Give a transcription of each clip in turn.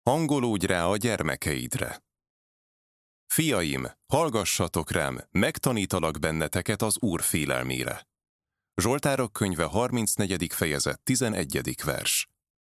Hangolódj rá a gyermekeidre. Fiaim, hallgassatok rám, megtanítalak benneteket az Úr félelmére. Zsoltárok könyve 34. fejezet 11. vers.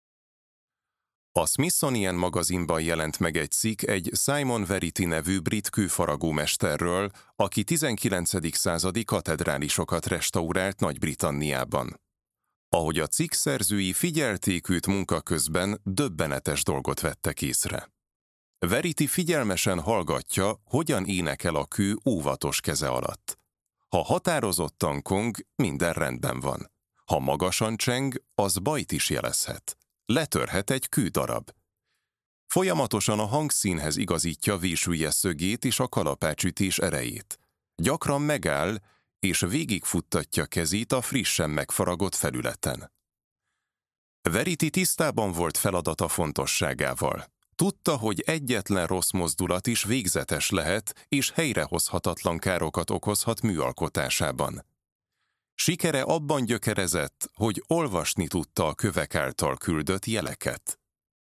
A Smithsonian magazinban jelent meg egy cikk egy Simon Verity nevű brit kőfaragómesterről, aki 19. századi katedrálisokat restaurált Nagy-Britanniában. Ahogy a cikk szerzői figyelték őt munka közben, döbbenetes dolgot vettek észre. Verity figyelmesen hallgatja, hogyan énekel a kő óvatos keze alatt. Ha határozottan kong, minden rendben van. Ha magasan cseng, az bajt is jelezhet. Letörhet egy kődarab. Folyamatosan a hangszínhez igazítja vésűje szögét és a kalapácsütés erejét. Gyakran megáll, és végigfuttatja kezét a frissen megfaragott felületen. Verity tisztában volt feladata fontosságával. Tudta, hogy egyetlen rossz mozdulat is végzetes lehet, és helyrehozhatatlan károkat okozhat műalkotásában. Sikere abban gyökerezett, hogy olvasni tudta a kövek által küldött jeleket.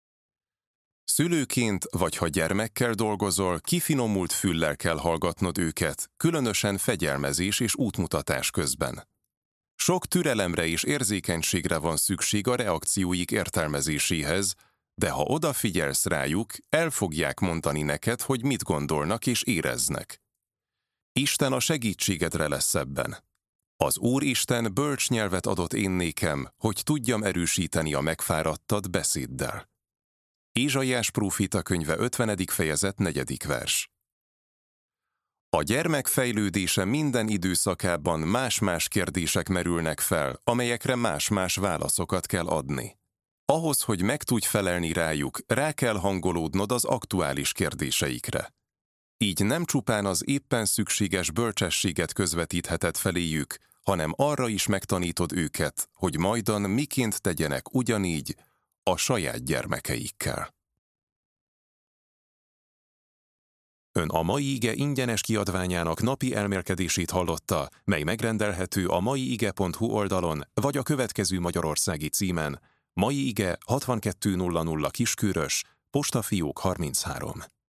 Szülőként, vagy ha gyermekkel dolgozol, kifinomult füllel kell hallgatnod őket, különösen fegyelmezés és útmutatás közben. Sok türelemre és érzékenységre van szükség a reakcióik értelmezéséhez, de ha odafigyelsz rájuk, el fogják mondani neked, hogy mit gondolnak és éreznek. Isten a segítségedre lesz ebben. Az Úristen bölcs nyelvet adott én nékem, hogy tudjam erősíteni a megfáradtat beszéddel. Ézsaiás próféta könyve 50. fejezet 4. vers. A gyermek fejlődése minden időszakában más-más kérdések merülnek fel, amelyekre más-más válaszokat kell adni. Ahhoz, hogy meg tudj felelni rájuk, rá kell hangolódnod az aktuális kérdéseikre. Így nem csupán az éppen szükséges bölcsességet közvetítheted feléjük, hanem arra is megtanítod őket, hogy majdan miként tegyenek ugyanígy a saját gyermekeikkel. Ön a Mai Ige ingyenes kiadványának napi elmélkedését hallotta, mely megrendelhető a maiige.hu oldalon, vagy a következő magyarországi címen: Mai Ige 6200 Kiskörös, Postafiók 33.